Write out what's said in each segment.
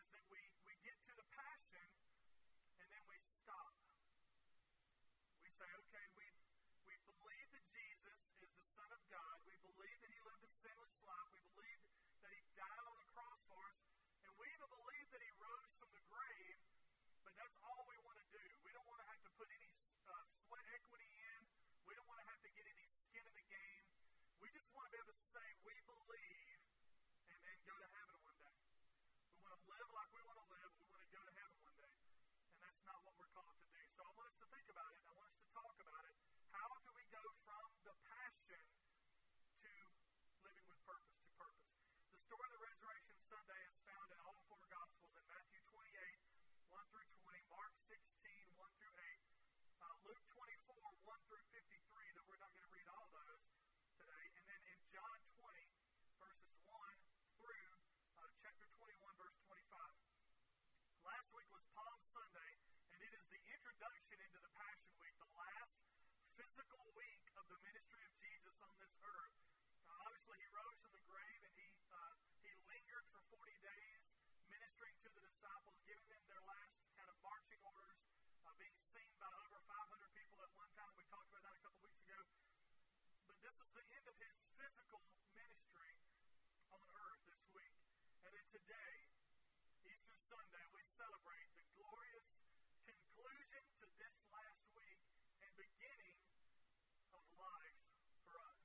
is that we get to the passion and then we stop. We say, okay, we believe that Jesus is the Son of God. We believe that He lived a sinless life. We believe that He died on the cross for us. And we even believe that He rose from the grave, but that's all we want to do. We don't want to have to put any sweat equity in. We don't want to have to get any skin in the game. We just want to be able to say we believe and then go to heaven one day. We want to live like we want to live. We want to go to heaven one day. And that's not what we're called to do. So I want us to think about it. I want us to talk about it. How do we go from the passion to living with purpose, to purpose? The story of the Resurrection Sunday is found in all four Gospels, in Matthew 28, 1 through 20, Mark 16, 1 through 8, Luke 24, 1 through 53, that we're not going to read all those today, and then in John 20, verses 1 through chapter 21, verse 25. Last week was Palm Sunday, and it is the introduction into the Passion Week, the last physical week of the ministry of Jesus on this earth. Obviously, He rose from the grave, and He lingered for 40 days, ministering to the disciples, giving them their last kind of marching orders, being seen by over 500 people at one time. We talked about that a couple weeks ago. But this was the end of His physical ministry on earth this week. And then today, Easter Sunday, we celebrate the glorious conclusion to this last week and beginning of life for us.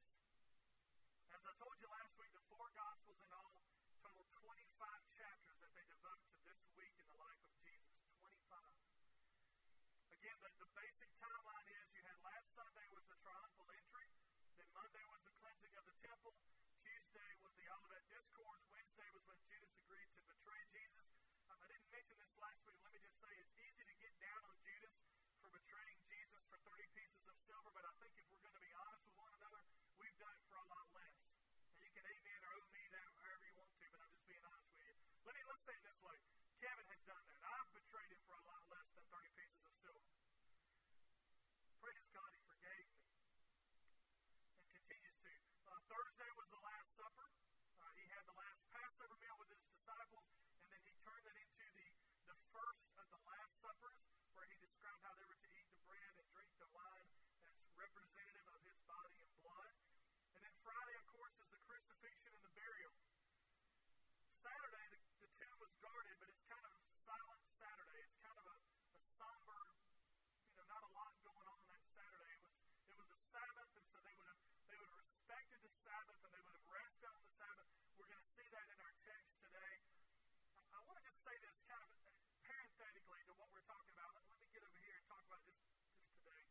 As I told you last week, the four Gospels in all total 25 chapters that they devote to this week in the life of Jesus. 25. Again, the basic timeline is you had last Sunday was the triumphal entry. Then Monday was the cleansing of the temple. Tuesday was the Olivet Discourse. Wednesday was when Judas agreed to betray Jesus. I didn't mention this last week. Let me just say it's easy to get down on Judas for betraying Jesus for 30 pieces of silver, but I think if we're going to be honest with one another, we've done it for a lot less. And you can amen or owe me that however you want to, but I'm just being honest with you. Let's say it this way. Kevin has done that. I've betrayed him for a lot less than 30 pieces of silver. Praise God, He forgave me. And continues to. Thursday was the Last Supper. He had the last Passover meal with His disciples, and then He turned it into the first of the Last Suppers, where He described how they were to eat the bread and drink the wine as representative of His body and blood. And then Friday, of course, is the crucifixion and the burial. Saturday, the tomb was guarded, but it's kind of a silent Saturday. It's kind of a somber, not a lot going on that Saturday. It was the Sabbath, and so they would have respected the Sabbath, and they would have rested on the Sabbath. We're going to see that in our text today. I want to just say this kind of parenthetically to what we're talking about. Let me get over here and talk about just today.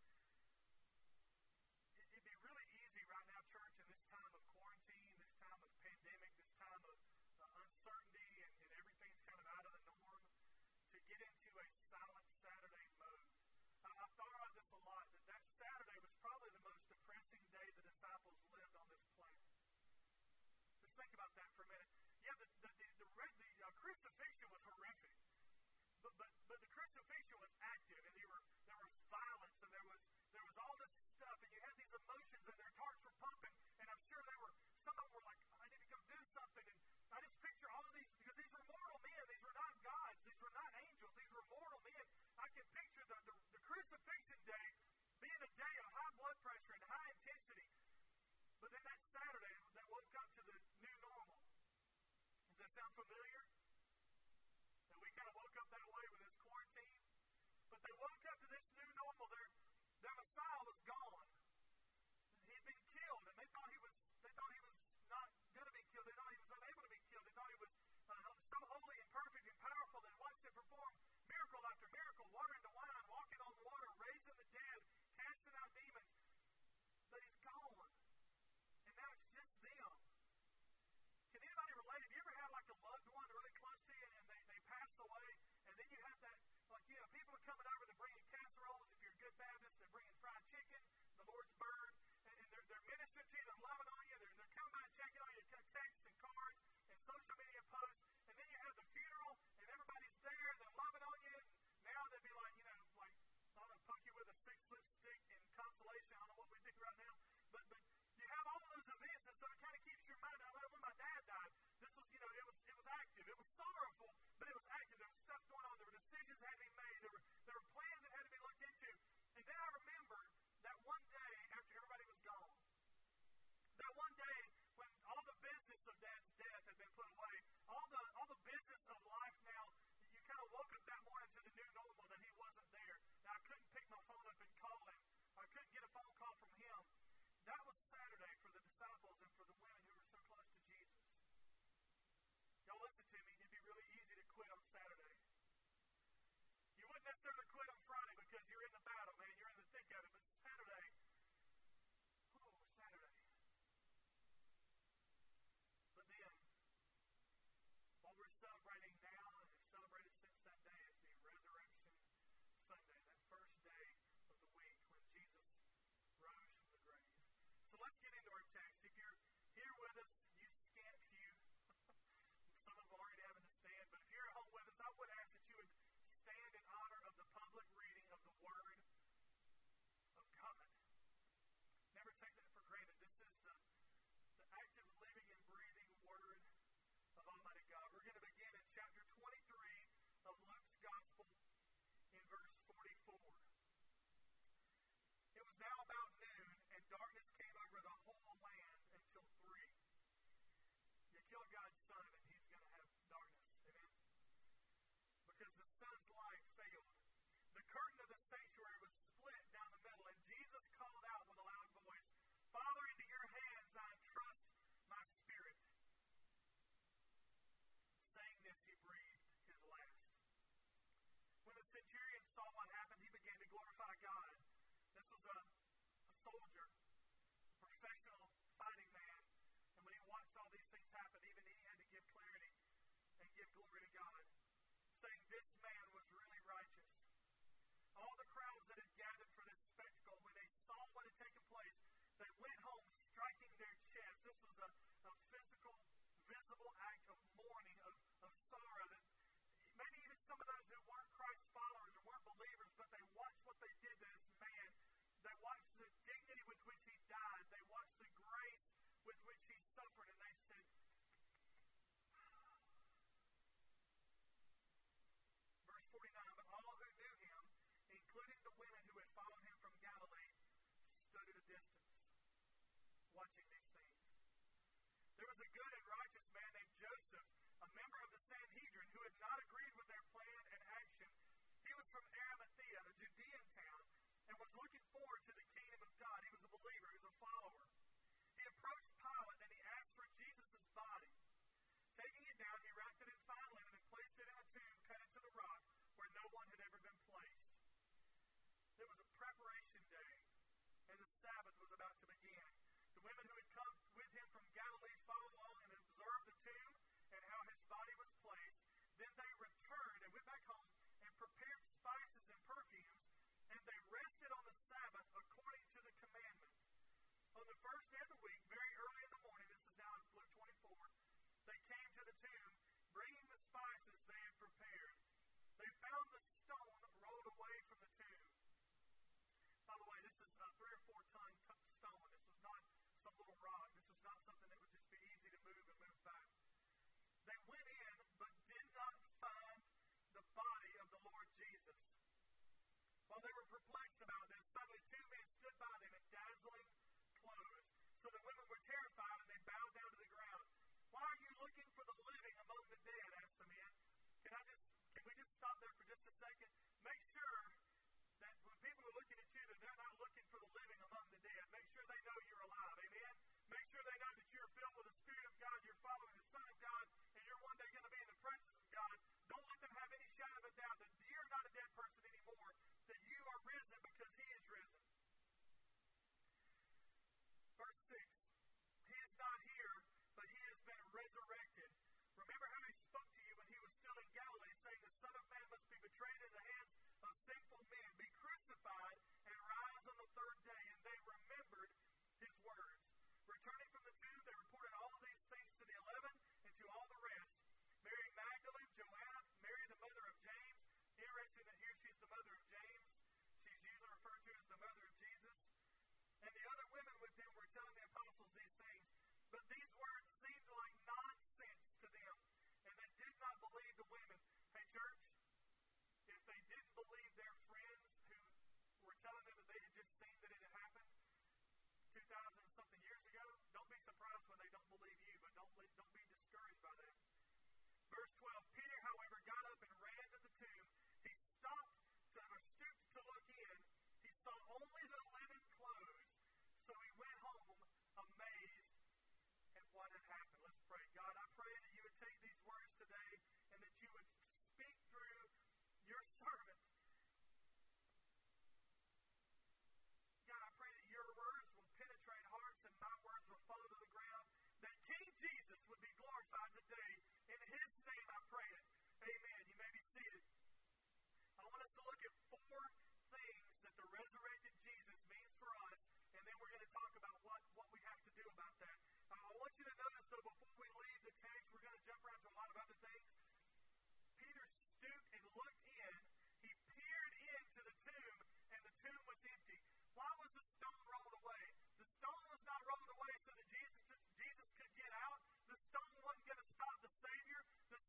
It'd be really easy right now, church, in this time of quarantine, this time of pandemic, this time of uncertainty, and everything's kind of out of the norm, to get into a silent Saturday mode. I've thought about this a lot, that Saturday was probably the most depressing day the disciples lived on this planet. Just think about that for a minute. Yeah, the crucifixion was horrific, but the crucifixion was active, and there was violence, and there was all this stuff, and you had these emotions, and their hearts were pumping, and I'm sure some of them were like, I need to go do something, and I just picture all these, because these were mortal men, these were not gods, these were not angels, these were mortal men. I can picture the crucifixion day being a day of high blood pressure and high intensity. But then that Saturday, that woke up to the new normal. Does that sound familiar? That we kind of woke up that way with this quarantine? But they woke up to this new normal. Their Messiah was gone. He'd been killed, and they thought he was not going to be killed. They thought he was unable to be killed. They thought he was so holy and perfect and powerful that watched him perform miracle after miracle, water into wine, walking on water, raising the dead, casting out demons. But He's gone. And now it's just them. Can anybody relate? Have you ever had like a loved one really close to you and they pass away, and then you have that, people are coming over, they're bringing casseroles. If you're a good Baptist, they're bringing fried chicken, the Lord's bird, and they're ministering to you, they're loving on you, they're coming by and checking on you, texts and cards and social media posts, and then you have the funeral, and everybody's there, they're loving on you, and now they'd be like, I'm going to poke you with a 6-foot stick in consolation. I don't know what we do right now, but you have all of those events, and so it kind of keeps your mind. When my dad died, this was, it was active. It was sorrowful, but it was active. necessarily quit on Friday because you're in the battle, man. You're in the thick of it. But Saturday, Saturday. But then, what we're celebrating now and have celebrated since that day is the Resurrection Sunday, that first day of the week when Jesus rose from the grave. So let's get into our text. If you're here with us, you scant few. Some of them already having to stand. But if you're at home with us, I would ask that you would stand in honor of the public reading of the Word of God. Never take that for granted. This is the active, living, and breathing Word of Almighty God. We're going to begin in chapter 23 of Luke's Gospel in verse 44. It was now about noon, and darkness came over the whole land until 3. You kill God's Son, and He's going to have darkness. Amen? Because the Son's light failed. The curtain of the sanctuary was split down the middle, and Jesus called out with a loud voice, Father, into your hands I entrust my spirit. Saying this, he breathed his last. When the centurion saw what happened, he began to glorify God. This was a soldier, a professional fighting man. And when he watched all these things happen, even he had to give clarity and give glory to God, saying this man was really righteous. All the crowds that had gathered for this spectacle, when they saw what had taken place, they went home striking their chests. This was a physical, visible act of mourning, of sorrow. That maybe even some of those who weren't Christ followers or weren't believers, but they watched what they did to this man. They watched the dignity with which he died. They watched the grace with which he suffered, and they said, verse 49, but all who knew him, including the women who had followed him from Galilee, stood at a distance, watching these things. There was a good and righteous man named Joseph, a member of the Sanhedrin, who had not agreed with their plan and action. He was from Arimathea, a Judean town, and was looking forward to the kingdom of God. He was a believer. He was a follower. He approached Pilate, and he asked for Jesus' body. Taking it down, he wrapped it in fine linen and placed it in a tomb cut into the rock where no one had ever been placed. It was a preparation day, and the Sabbath was about to begin. The women who had come with him from Galilee followed along and observed the tomb and how his body was placed. Then they returned and went back home and prepared spices and perfumes, and they rested on the Sabbath according to the commandment. On the first day of the week, very early in the morning, this is now in Luke 24, they came to the tomb, bringing the spices they had prepared. They found the stone rolled away from the tomb. By the way, this is a 3 or 4 ton stone. This was not some little rock. This was not something that would just be easy to move and move back. They went in, but did not find the body of the Lord Jesus. While they were perplexed about this, suddenly 2 men stood by them in dazzling clothes. So the women were terrified, and they bowed down to the ground. Why are you looking for the living among the dead? Asked the men. Can we just stop there for just a second? Make sure that when people are looking at you, that they're not looking for the living among the dead. Make sure they know you're alive. Amen? Make sure they know that you're filled with the Spirit of God, you're following the Son of God, and you're one day going to be in the presence of God. Don't let them have any shadow of a doubt that you're not a dead person anymore, that you are risen because He is risen. Verse 6, He is not here, but He has been resurrected. Remember how He spoke to you when He was still in Galilee, saying the Son of Man must be betrayed in the hands of sinful men, be crucified, and rise on the 3rd day. And they remembered His words. Returning from the tomb, they reported all of these things to the 11 and to all the rest. Mary Magdalene, Joanna, Mary the mother of James. Interesting that here she's the mother of James. She's usually referred to as the mother of Jesus. And the other women with them were telling the apostles these things. But these words seemed like nonsense to them, and they did not believe the women. Hey, church, if they didn't believe their friends who were telling them that they had just seen that it had happened 2,000-something years ago, don't be surprised when they don't believe you, but don't be discouraged by them. Verse 12, Peter, however, got up and ran to the tomb. He stooped to look in. He saw only the linen clothes, so he went home amazed at what had happened. Let's pray. God, I pray that you would take these words today and that you would speak through your servant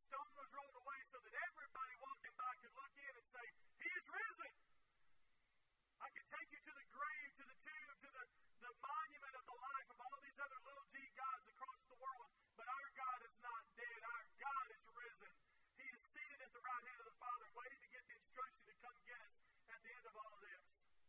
stone was rolled away so that everybody walking by could look in and say, He is risen. I could take you to the grave, to the tomb, to the monument of the life of all these other little g gods across the world, but our God is not dead. Our God is risen. He is seated at the right hand of the Father, waiting to get the instruction to come get us at the end of all of this.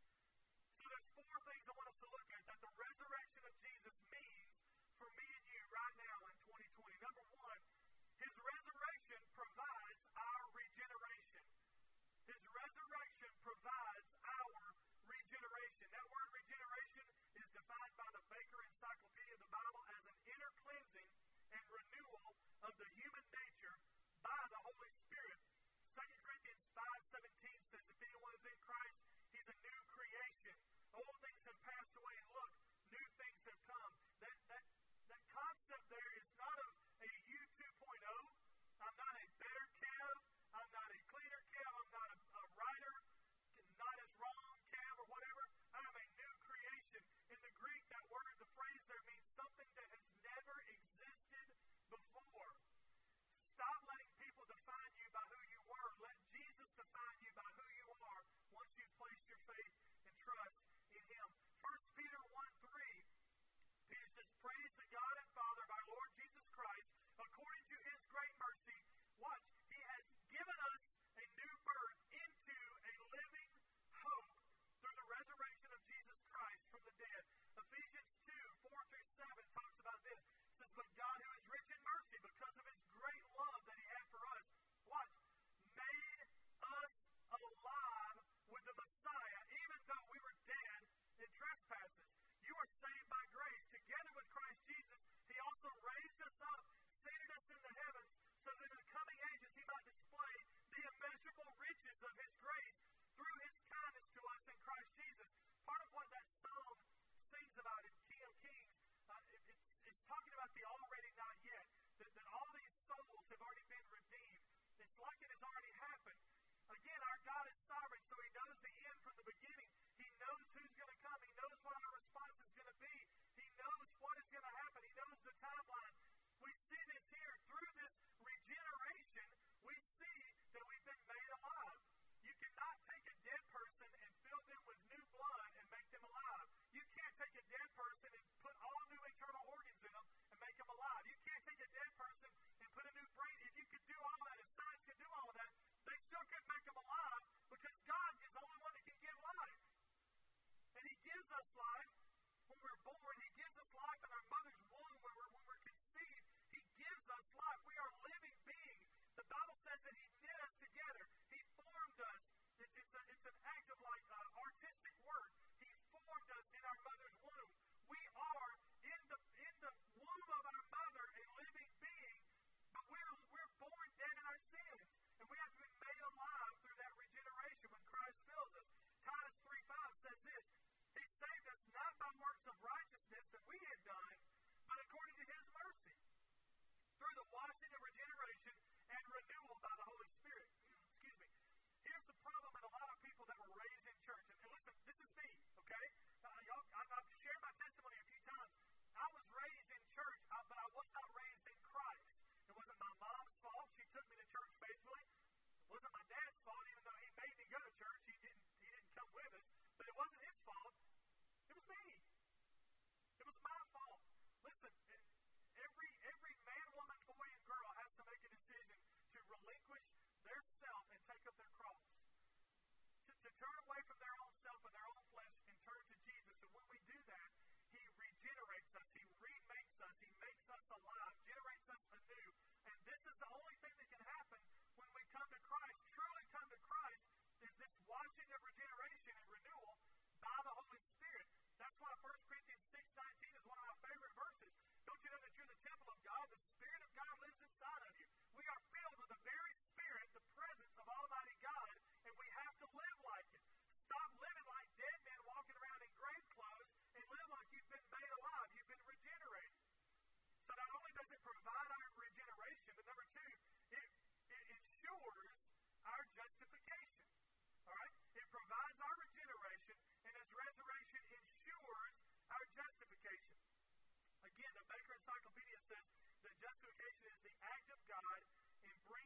So there's four things I want us to look at that the resurrection of Jesus means for me and you right now in 2020. Number one, His resurrection provides our regeneration. His resurrection provides our regeneration. That word regeneration is defined by the Baker Encyclopedia of the Bible as an inner cleansing and renewal of the human nature by the Holy Spirit. 2 Corinthians 5:17 says, if anyone is in Christ, he's a new creation. Old things have passed away, and look, new things have come. That concept there is not of a U 2.0. I'm not a better Kev. I'm not a cleaner Kev. I'm not a writer, not as wrong Kev or whatever. I am a new creation. In the Greek, that word, the phrase there means something that has never existed before. Stop letting people define you by who you were. Let Jesus define you by who you are once you've placed your faith and trust in Him. 1 Peter 1:3, Peter says, praise the God and Father of our Lord Jesus Christ, according to His great mercy. Watch, He has given us a new birth into a living hope through the resurrection of Jesus Christ from the dead. Ephesians 2:4-7 talks about this. It says, but God, who is rich in mercy, because of His great love that He had for us, watch, made us alive with the Messiah, even though we were dead in trespasses. You are saved by grace. Together with Christ Jesus, He also raised us up, seated us in the heavens, so that in the coming ages He might display the immeasurable riches of His grace through His kindness to us in Christ Jesus. Part of what that song sings about in King of Kings, it's talking about the already not yet, that all these souls have already been redeemed. It's like it has already happened. Again, our God is sovereign, so He knows the end from the beginning. He knows who's going to come. He knows what our response is going to be. He knows what is going to happen. He knows the timeline. We see this here. Through this regeneration, we see that we've been made alive. You cannot take a dead person and fill them with new blood and make them alive. You can't take a dead person and put all new internal organs in them and make them alive. You can't take a dead person and put a new brain. If you could do all of that, if science could do all of that, they still couldn't make them alive because God is the only one that can give life. And He gives us life when we're born. He gives us life in our mother's womb when we're conceived. He gives us life. We are living beings. The Bible says that He knit us together. He formed us. It's an act of artistic work. He formed us in our mother's womb. We are in the womb of our mother a living being, but we're born dead in our sins. And we have to be made alive through that regeneration when Christ fills us. Titus 3:5 says this, He saved us not by works of righteousness that we had done, but according to His mercy, through the washing of regeneration and renewal by the Holy Spirit. Excuse me. Here's the problem in a lot of people that were raised in church. And listen, this is me, okay? I've shared my testimony a few times. I was raised in church, but I was not raised in Christ. It wasn't my mom's fault. She took me to church faithfully. It wasn't my dad's fault, even though he made me go to church. He didn't come with us. But it wasn't his fault. It was me. It was my fault. Listen, every man, woman, boy, and girl has to make a decision to relinquish their self and take up their cross. To turn away from their own self and their own flesh and turn to Jesus. And when we do that, He regenerates us. He remakes us. He makes us alive, generates us anew. And this is the only thing that can happen when we come to Christ, truly come to Christ, is this washing of regeneration and renewal by the Holy Spirit. That's why 1 Corinthians 6:19 is one of my favorite verses. Don't you know that you're the temple of God? The Spirit of God lives inside of you. We are filled with the very Spirit, the presence of Almighty God, and we have to live like it. Stop living like dead men walking around in grave clothes and live like you've been made alive. You've been regenerated. So not only does it provide our regeneration, but number two, it ensures our justification. All right? It provides our regeneration, and His resurrection ensures our justification. Again, the Baker Encyclopedia says that justification is the act of God in bringing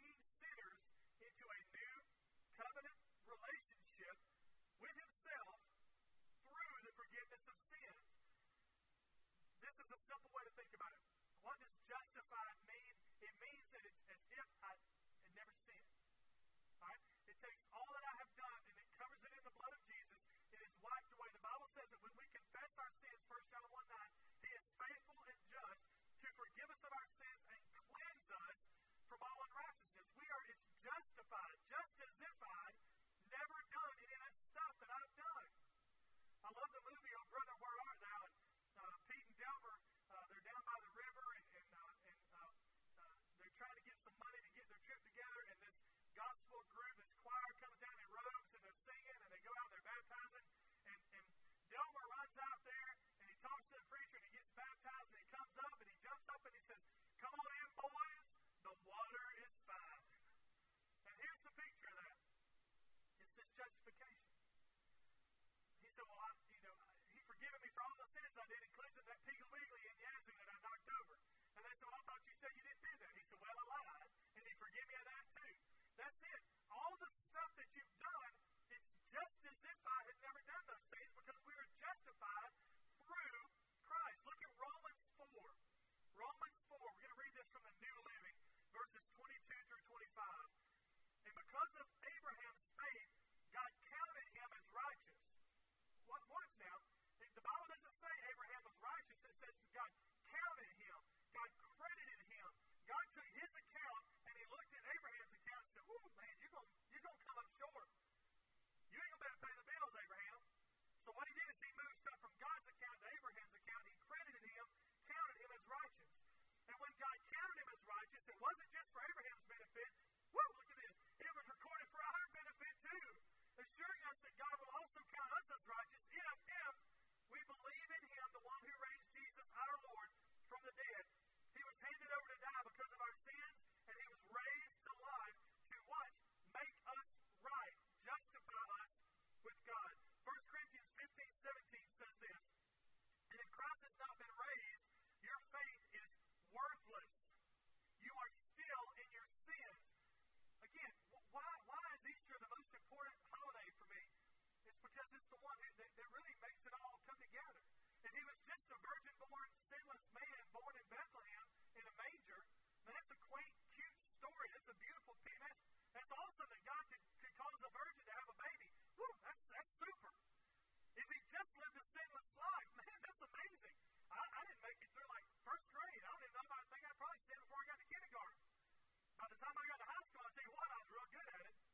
is a simple way to think about it. What does justified mean? It means that it's as if I had never sinned. All right? It takes all that I have done and it covers it in the blood of Jesus. It is wiped away. The Bible says that when we confess our sins, 1 John 1:9, He is faithful and just to forgive us of our sins and cleanse us from all unrighteousness. It's justified, just as if I'd never done any of that stuff that I've done. I love the movie, Oh Brother, Where Art Thou? And Pete and Delmer, they're down by the river, and they're trying to get some money to get their trip together, and this gospel group, this choir comes down in robes, and they're singing, and they go out, they're baptizing, and Delmer runs out there, and he talks to the preacher, and he gets baptized, and he comes up, and he jumps up, and he says, "Come on in, boys, the water is fine." And here's the picture of that. It's this justification. He said, "Well, He forgiven me for all the sins I did, including that Piggly Wiggly in Yazoo that I knocked over." And they said, "Well, I thought you said you didn't do that." He said, "Well, I lied, and He forgave me of that too." That's it. All the stuff that you've done, it's just as if I had never done those things because we are justified through Christ. Look at Romans 4. Romans 4. We're going to read this from the New Living, verses 22 through 25. "And because of Abraham's faith, God counted him as righteous." Watch now. The Bible doesn't say Abraham was righteous. It says that God counted him. God credited him. God took his account and He looked at Abraham's account and said, "Ooh, man, you're going to come up short. You ain't going to be able to pay the bills, Abraham." So what He did is He moved stuff from God's account to Abraham's account. He credited him, counted him as righteous. And when God counted him as righteous, it wasn't just for Abraham's benefit. Woo, look at this. It was recorded for our benefit too, assuring us that God will also count us as righteous if we believe in Him, the one who raised Jesus, our Lord, from the dead. He was handed over to die because of our sins, and He was raised to life to watch, make us right, justify us with God. 1 Corinthians 15:17 says this, "And if Christ has not been raised, your faith is worthless. You are still in your sins." Again, why is Easter the most important holiday for me? It's because it's the one that really makes it all come together. If He was just a virgin-born, sinless man born in Bethlehem in a manger, that's a quaint, cute story. That's a beautiful picture. That's awesome that God could cause a virgin to have a baby. Woo, that's super. If He just lived a sinless life, man, that's amazing. I didn't make it through like first grade. I don't even know if I think I probably sinned before I got to kindergarten. By the time I got to high school, I'll tell you what, I was real good at it.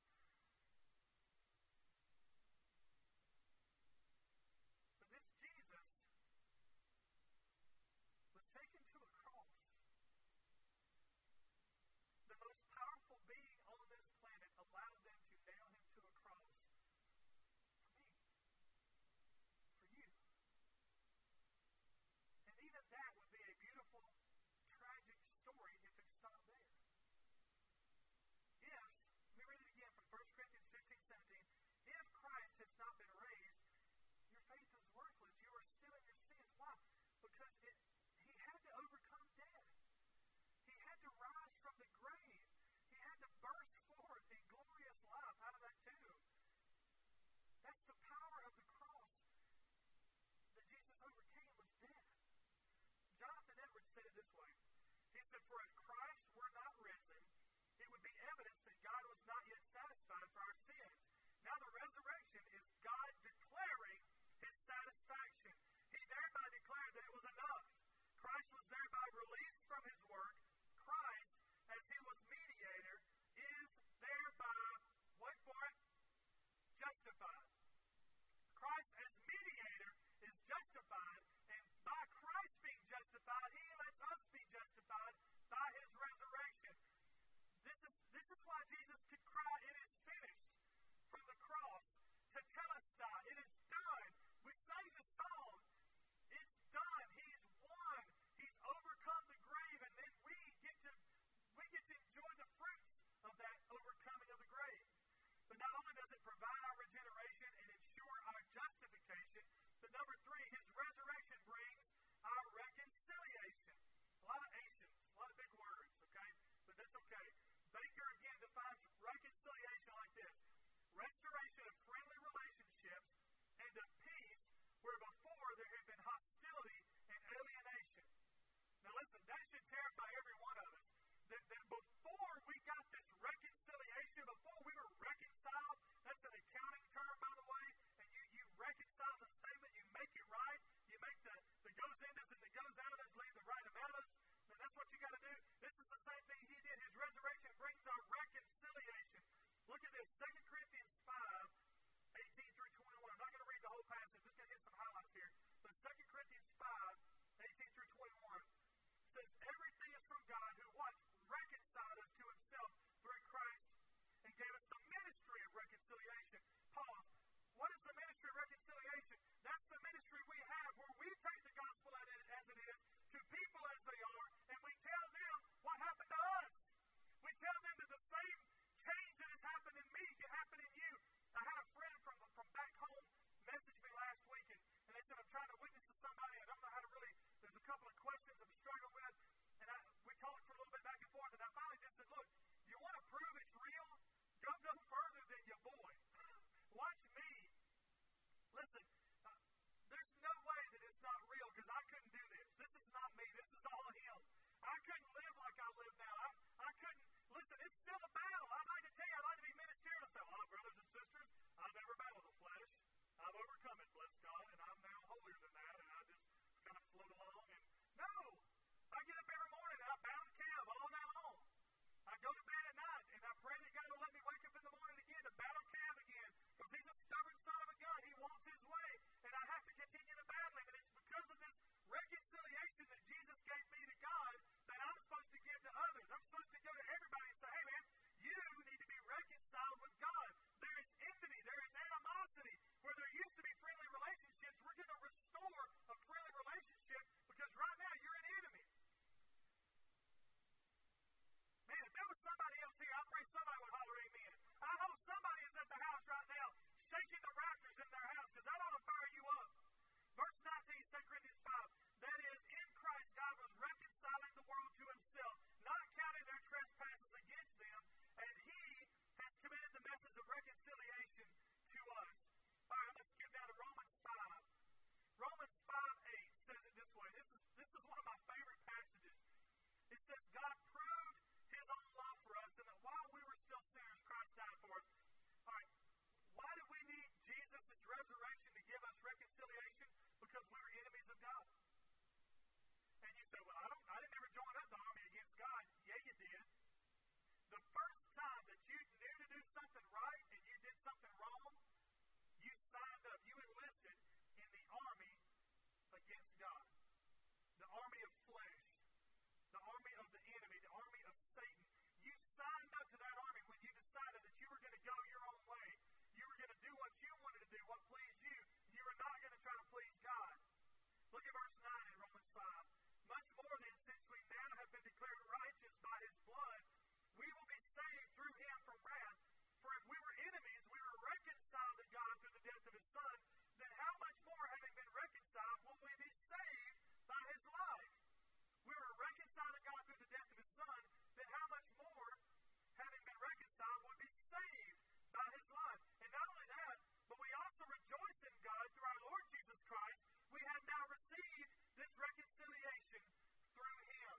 But this Jesus was taken to a cross. The most powerful being on this planet allowed them to nail Him to a cross for me, for you. And even that would be a beautiful, tragic story if it stopped there. Let me read it again from 1 Corinthians 15:17. "If Christ has not been raised, your faith is worthless. You are still in your sins." Why? Because He had to overcome death. He had to rise from the grave. He had to burst forth in glorious life out of that tomb. That's the power of the cross that Jesus overcame, was death. Jonathan Edwards said it this way. He said, "For if Christ were not risen, it would be evidence that God was not yet satisfied for our sins. Now the resurrection is God declaring His satisfaction. He thereby declared that it was enough. Christ was thereby released from His work. Christ, as He was mediator, is thereby," wait for it, "justified." Christ as mediator is justified, and by Christ being justified, He lets us be justified by His resurrection. This is why Jesus could cry, "It is finished," from the cross, tetelestai, "It is done." We sang the song, it's done. He's won. He's overcome the grave, and then we get to enjoy the fruits of that overcoming of the grave. But not only does it provide our regeneration and ensure our justification, but number 3, His resurrection brings our reconciliation. A lot of Asians, a lot of big words, okay? But that's okay. Baker again defines reconciliation like this: restoration of friendly relationships and of peace where before there had been hostility and alienation. this? 2 Corinthians 5, 18 through 21. I'm not going to read the whole passage. I'm just going to hit some highlights here. But 2 Corinthians 5, 18 through 21 says, everything is from God who, watch, reconciled us to himself through Christ and gave us the ministry of reconciliation. Pause. What is the ministry of reconciliation? That's the ministry we have where we take the gospel as it is to people as they are, and we tell them what happened to us. We tell them that the same change that has happened in me can happen in you. I had a friend from back home message me last week, and they said, I'm trying to witness to somebody. I don't know how to really, there's a couple of questions I'm struggling with. And we talked for a little bit back and forth, and I finally just said, look, you want to prove it's real? Go no further than your boy. Watch me. Listen, there's no way that it's not real because I couldn't do this. This is not me. This is all him. I couldn't live like I live now. I couldn't. Listen, it's still a battle. I'd like to tell you, I'd like to be ministerial and say, well, brothers and sisters, I've never battled the flesh. I've overcome it, bless God, and I'm now holier than that, and I just kind of float along. And no, I get up every morning and I battle the calf all night long. I go to bed at night and I pray that God will let me wake up in the morning again to battle calf again because he's a stubborn son of a gun. He wants his way, and I have to continue to battle him. And it's because of this reconciliation that Jesus gave me to God that I'm supposed to give to others. I'm supposed to go to everybody and say, hey man, you need to be reconciled with God. There is enmity, there is animosity. Where there used to be friendly relationships, we're going to restore a friendly relationship because right now you're an enemy. Man, if there was somebody else here, I pray somebody would holler amen. I hope somebody is at the house right now shaking the rafters in their house because that ought to fire you up. Verse 19, 2 Corinthians 5, that is, in Christ God was reconciling the world to himself, not counting their trespasses against them, and he has committed the message of reconciliation to us. All right, I'm going to skip down to Romans 5. Romans 5:8 says it this way. This is one of my favorite passages. It says, God proved his own love for us, and that while we were still sinners, Christ died for us. All right, why do we need Jesus' resurrection to give us reconciliation? Because we were enemies of God. And you say, well, I didn't ever join up the army against God. Yeah, you did. The first time that you knew to do something right and you did something wrong, you signed up, you enlisted in the army against God. The army of flesh, the army of the enemy, the army of Satan. You signed up to that army when you decided that you were going to go your own way. You were going to do what you wanted to do, what pleased you. You were not going to try to please God. Look at verse 9 in Romans 5. Much more then, since we now have been declared righteous by his blood, we will be saved through him from wrath. For if we were enemies, we were reconciled to God through the death of his Son. Then how much more, having been reconciled, will we be saved by his life? We were reconciled to God through the death of his Son. Then how much more, having been reconciled, will we be saved by his life? And not only that, but we also rejoice in God through our Lord Jesus Christ. We have now received this reconciliation through him.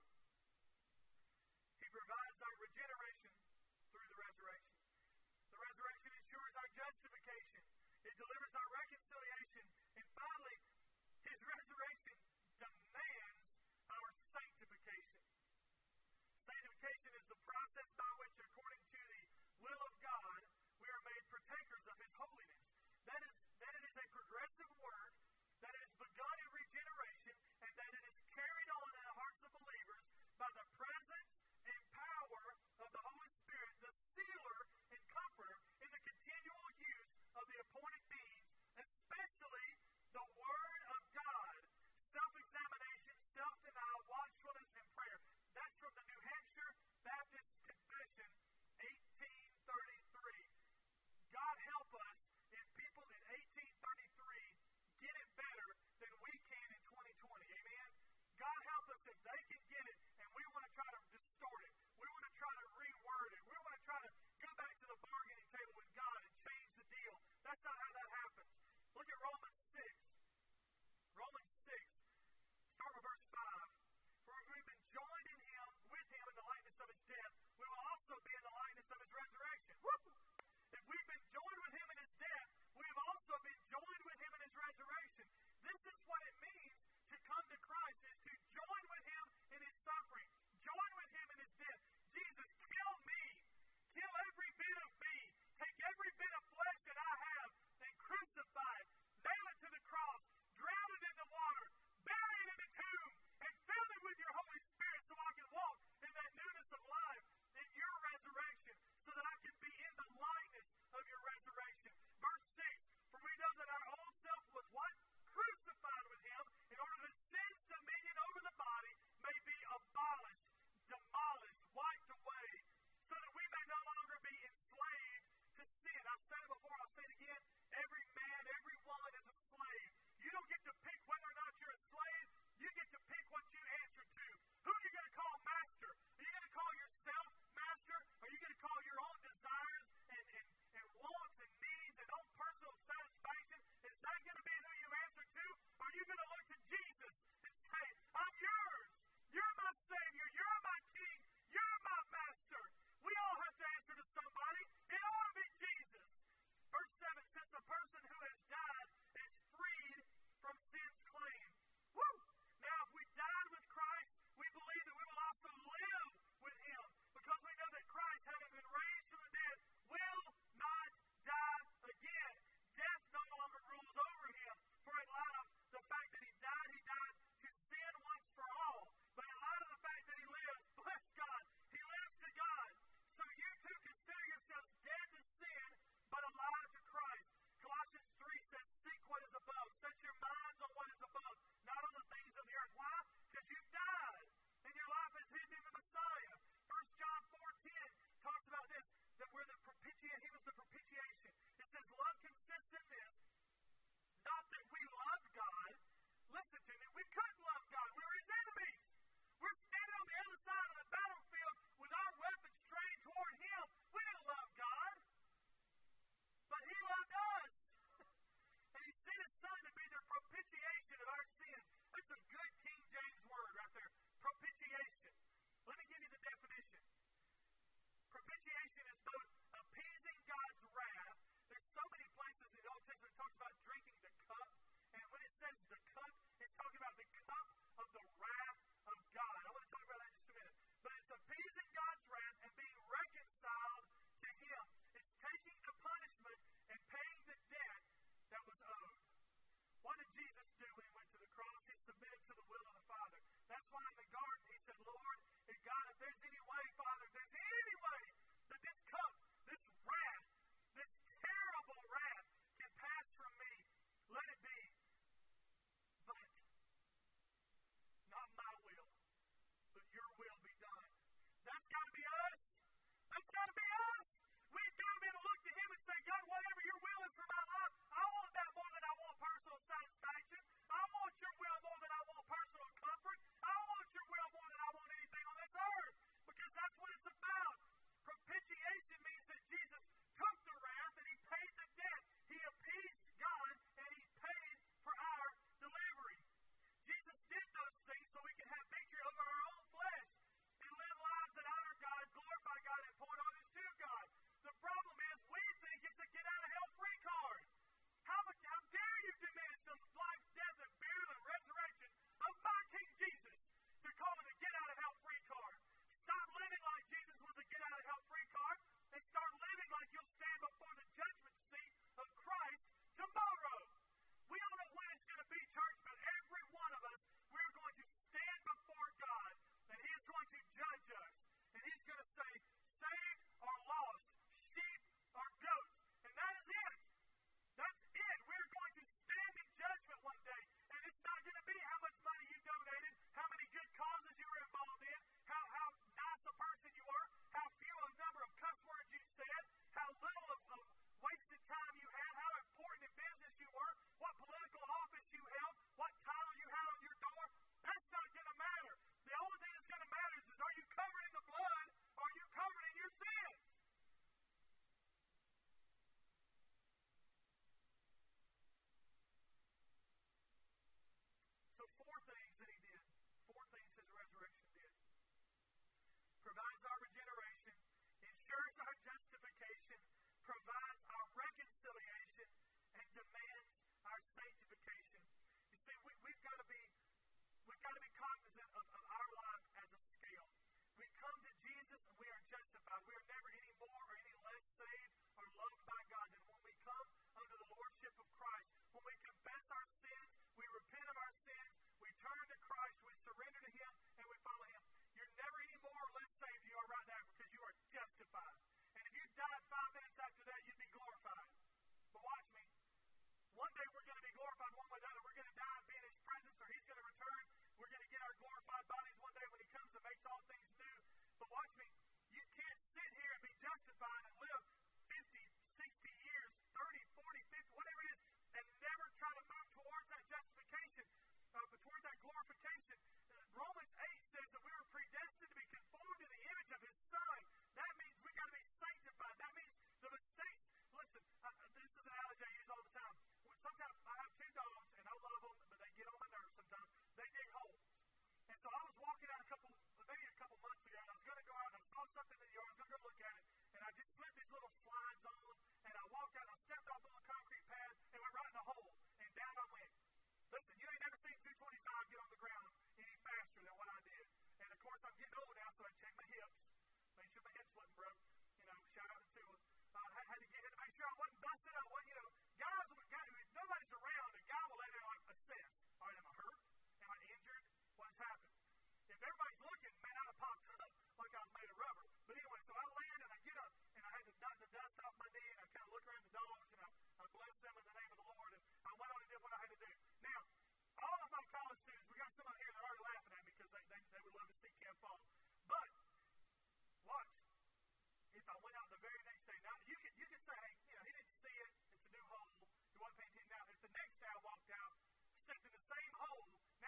He provides our regeneration through the resurrection. The resurrection ensures our justification. It delivers our reconciliation. And finally, his resurrection demands our sanctification. Sanctification is the process by which, according to the will of God, we are made partakers of his holiness. That it is a progressive work, that it is begun in regeneration, and that it is carried on in the hearts of believers by the presence and power of the Holy Spirit, the sealer and comforter in the continual use of the appointed means, especially the Word of God, self-examination, self-denial, watchfulness, and prayer. That's from the New Hampshire Baptist Confession, 1833. God help us if people in 1833 get it better than we can in 2020. Amen? God help us if they can get it and we want to try to distort it. We want to try to reword it. We want to try to go back to the bargaining table with God and change the deal. That's not how that happens. Look at Romans 6. Romans 6, start with verse 5. For if we've been joined in him, with him in the likeness of his death, we will also be in the likeness of his resurrection. Woo! If we've been joined with him in his death, we have also been joined with him in his resurrection. This is what it means to come to Christ, is to join with him in his suffering, join with him in his death. Jesus, kill me. Kill every bit of me. Take to me. We couldn't love God. We were his enemies. We're standing on the other side of the battlefield with our weapons trained toward him. We didn't love God. But he loved us. And he sent his son to be the propitiation of our sins. That's a good King James word right there. Propitiation. Let me give you the definition. Propitiation is both appeasing God's wrath. There's so many places in the Old Testament it talks about drinking the cup. And when it says the cup, it's talking about the cup of the wrath of God. I want to talk about that in just a minute. But it's appeasing God's wrath and being reconciled to him. It's taking the punishment and paying the debt that was owed. What did Jesus do when he went to the cross? He submitted to the will of the Father. That's why in the garden he said, Lord, if God, if there's any way, Father, if there's any way that this cup, this wrath, this terrible wrath can pass from me, let it be. But not my will, but your will be done. That's got to be us. That's got to be us. We've got to be able to look to him and say, God, whatever your will is for my life, I want that more than I want personal satisfaction. I want your will more than I want personal comfort. I want your will more than I want anything on this earth. Because that's what it's about. Propitiation means that Jesus took the wrath and he paid the debt. He appeased God and he paid for our delivery. Jesus did those things so we can have victory over our own flesh and live lives that honor God, glorify God, and point others to God. The problem is we think it's a get-out-of-hell-free card. How dare you diminish the life, death, and burial and resurrection of my King Jesus to call it a get-out-of-hell-free card? Stop living like Jesus was a get-out-of-hell-free card and start living like you'll stand before the judgment seat of Christ tomorrow. We don't know when it's going to be, church, but every one of us, we're going to stand before God, and he's going to judge us. And he's going to say, saved or lost, sheep or goats. And that is it. That's it. We're going to stand in judgment one day. And it's not going to be how much money you donated, how many good causes you were involved in, how nice a person you were, how few a number of cuss words you said, how little of wasted time you had, how important in business you were, what political office you held, what title you had on your door. That's not going to matter. The only thing that's going to matter is are you covered in the blood or are you covered in your sins? So four things that he did. Four things his resurrection did. Provides our regeneration, ensures our justification, provides our reconciliation, and demands our sanctification. You see, we've got to be cognizant of our life as a scale. We come to Jesus and we are justified. We are never any more or any less saved or loved by God than when we come under the lordship of Christ. When we confess our sins, we repent of our sins, we turn to Christ, we surrender to him, and we follow him. You're never any more or less saved than you are right now because you are justified. And if you died 5 minutes after that, you'd be glorified. But watch me. One day we're going to be glorified one way or the other. We're going to die and be in his presence, or he's going to return. We're going to get our glorified bodies one day when he comes and makes all things new. But watch me. You can't sit here and be justified and live 50, 60 years, 30, 40, 50, whatever it is, and never try to move towards that justification, toward that glorification. Romans 8 says that we were predestined to be conformed to the image of his Son. That means we've got to be sanctified. That means the mistakes. Listen, this is an analogy I use all the time. Sometimes I have two dogs, and I love them, but they get on my nerves sometimes. They dig holes. And so I was walking out maybe a couple months ago, and I was going to go out, and I saw something in the yard. I was going to go look at it, and I just slid these little slides on, and I walked out, and I stepped off the little concrete pad, and went right in the hole, and down I went. Listen, you ain't never seen 225 get on the ground any faster than what I did. And, of course, I'm getting old now, so I checked my hips, make sure my hips wasn't broke. Shout out to him. I had to make sure I wasn't busted up. Guys, nobody's around, a guy will lay there like assess. All right, am I hurt? Am I injured? What has happened? If everybody's looking, man, I'd have popped up like I was made of rubber. But anyway, so I land and I get up and I had to knock the dust off my knee and I kind of look around the dogs and I bless them in the name of the Lord and I went on and did what I had to do. Now, all of my college students, we got some out here that are already laughing at me because they would love to see Cam fall. But, watch. If I went out the very next day, now you could say, hey, he didn't see it. It's a new hole. He wasn't paying attention. Now, if the next day I walked out, stepped in the same hole,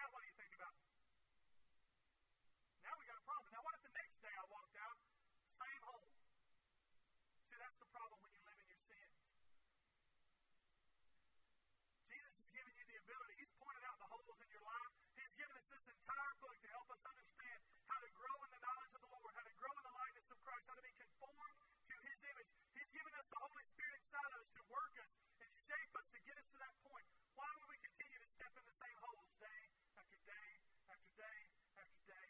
step in the same holes day after day after day after day.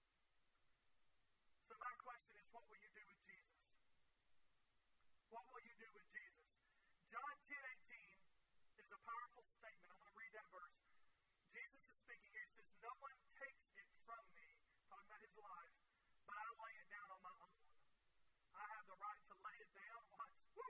So my question is, what will you do with Jesus? What will you do with Jesus? John 10:18 is a powerful statement. I'm going to read that verse. Jesus is speaking here. He says, no one takes it from me, talking about his life, but I lay it down on my own. I have the right to lay it down. Watch. Woo!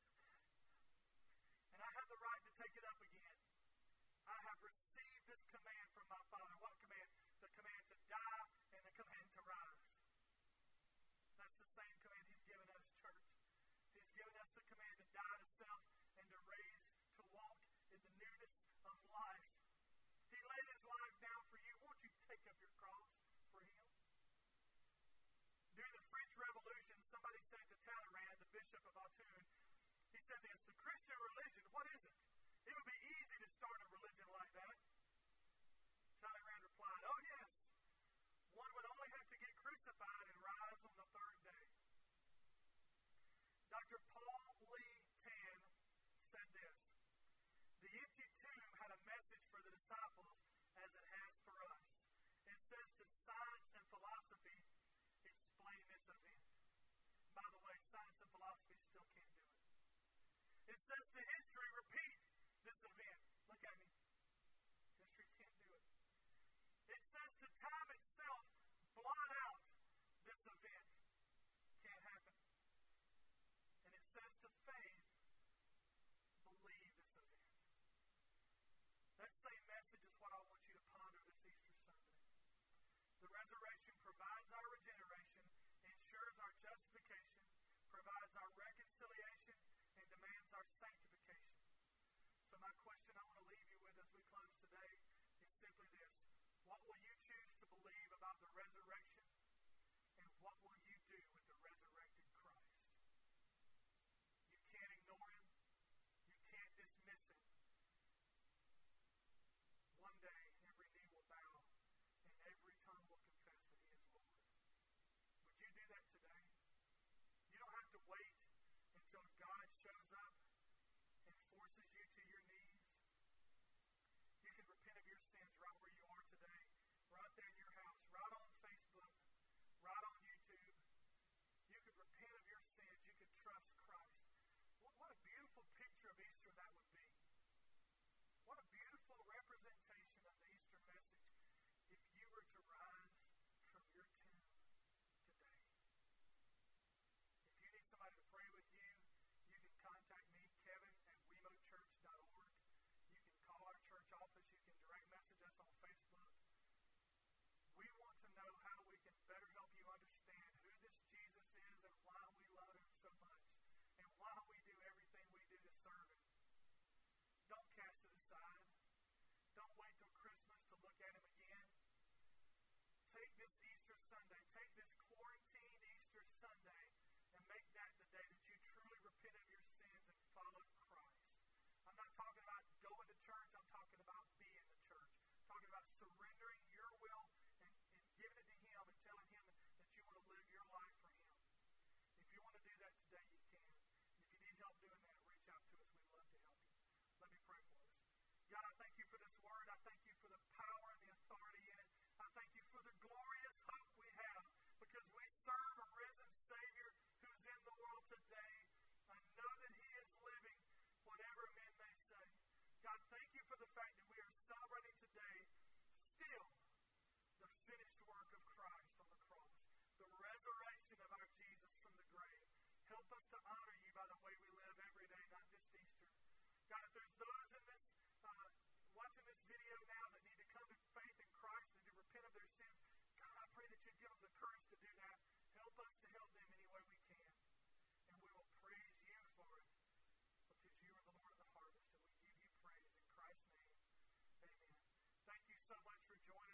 And I have the right to take it up again. I have received this command from my Father. What command? The command to die and the command to rise. That's the same command he's given us, church. He's given us the command to die to self and to raise, to walk in the newness of life. He laid his life down for you. Won't you take up your cross for him? During the French Revolution, somebody said to Talleyrand, the Bishop of Autun, he said this, the Christian religion, what is it? It would be easy to start a religion like that. Talleyrand replied, oh yes, one would only have to get crucified and rise on the third day. Dr. Paul Lee Tan said this, the empty tomb had a message for the disciples as it has for us. It says to science and philosophy, explain this event. By the way, science and philosophy still can't do it. It says to history, repeat this event. Look at me. History can't do it. It says to time itself, blot out this event. Can't happen. And it says to faith, believe this event. That same message is what I want you to ponder this Easter Sunday. The resurrection provides our regeneration, ensures our justification, provides our reconciliation, and demands our sanctification. So my question I want to leave you with as we close today is simply this. What will you choose to believe about the resurrection? And what will you do with the resurrected Christ? You can't ignore him. You can't dismiss him. One day, every knee will bow and every tongue will confess that he is Lord. Would you do that today? You don't have to wait until God shows up and forces you to your knees. You can repent of your sins right where you are today, right there in your house, right on Facebook, right on YouTube. You could repent of your sins. You could trust Christ. What a beautiful picture of Easter that would be. What a beautiful representation of the Easter message if you were to rise from your tomb today. If you need somebody to pray with you, you can contact me, Kevin, at wemochurch.org. You can call our church office. You can direct message us on Facebook. We want to know how we can better help you understand who this Jesus is and why we love him so much and why we do everything we do to serve him. Don't cast it aside. Don't wait till Christmas to look at him again. Take this Easter Sunday, take this quarantined Easter Sunday, and make that the day that you truly repent of your sins and follow Christ. I'm not talking about going to church. I'm talking about being the church. I'm talking about surrendering your will and giving it to him and telling him that you want to live your life for him. If you want to do that today, you can. And if you need help doing that, reach out to us. We'd love to help you. Let me pray for us. God, I thank you for this word. I thank you for the power and the authority in it. I thank you for the glorious hope we have because we serve a risen Savior who's in the world today. I know that he is living, whatever men may say. God, thank you for the fact that we are celebrating today still the finished work of Christ on the cross, the resurrection of our Jesus from the grave. Help us to honor you by the way we live every day, not just Easter. God, if there's those in this watching this video now that need to come to faith in Christ and to repent of their sins, God, I pray that you'd give them the courage to do that. Help us to help them any way we can. And we will praise you for it because you are the Lord of the harvest, and we give you praise in Christ's name. Amen. Thank you so much for joining.